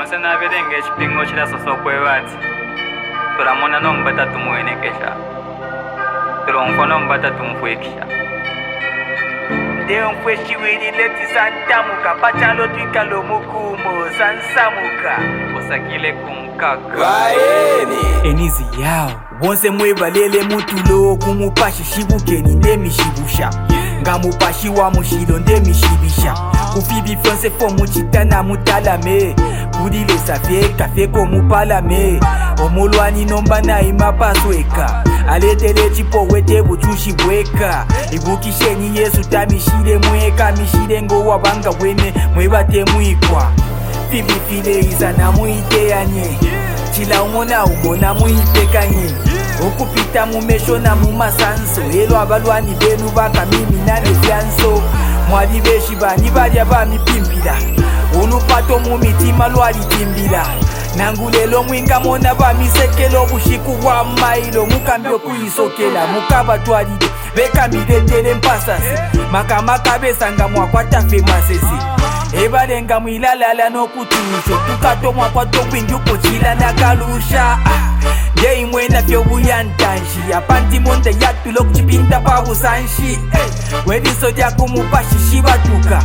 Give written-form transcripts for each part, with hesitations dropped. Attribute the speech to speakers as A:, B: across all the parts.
A: Nyonse naberenge ekipingo kirasoso okwebati turamona nombata tumuwenekesha turonfo nombata tumufwekisha
B: Ndeyo mfweshiwili leti santamuka pachalo twikalo mukumo sansamuka
A: osakile kumkaka
B: Waeni enizi yao bonse mwebalele mutulo kumupashi shibukeni ndemishibusha ngamupashi wa mushilo ndemishibisha kufibi fonse fo muchitana mutalame kudile safye kafe ko mupalame omulwani nomba na imapasweka aletele chipo wete buchushi bweka ibukisheni Yesu tamishile mweka mishile ngo wabanga wene mwebate mwikwa fibi file iza na muiteyanye chila umona muipekanye okupita mumesho na mumasanso elo abalwani benu baka mimi nane vyanso mwali beshi bani balya bamipimpila ulupato mumitima lwalitimbila nangulelo mwinga mona bamisekelo bushiku bwa mailo mukambyo kuyisokela mukabatwalide bekamiletele mpasasi makamaka besanga mwakwatafe masesi ebalenga mwilalala nokutusho tukato mwakwato kwingi ukochila nakalusha ndeimwena vyobuyantanshi apanti monde yatulo kuchipinda pabusanshi wediso dyakumupashi shibatuka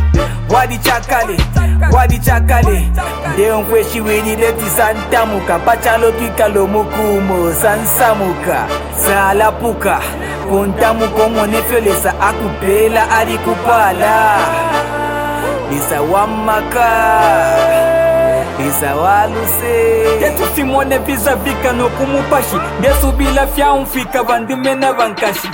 B: wadichakale ndeyo mfweshi wilileti santamuka pachalo twikalo mukumo sansamuka salapuka kontamuko monefyolesa akupela ali kupala Isa wamaka Isa waluse Yetu simone visa vika no kumupashi Yesu bila fya umfika vandimena vankashi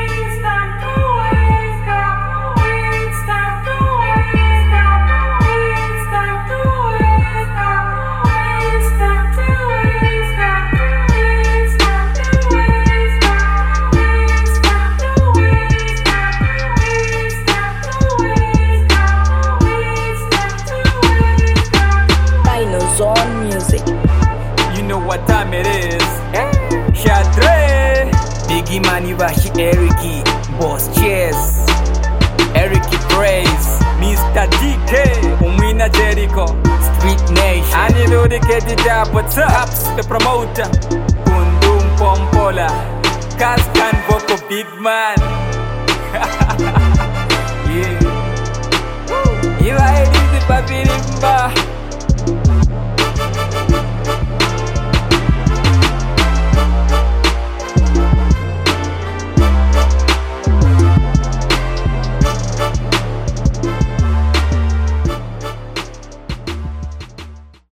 C: Zone music.
B: You know what time it is. Shadre Biggie Mani Vashi Eriki Boss Cheers Eriki Praise Mr. DK Umwina Jericho Street Nation Anilu the Kedida what's up the promoter Kundum Pompola Kaskan Boko Big Man Yeah You are the papi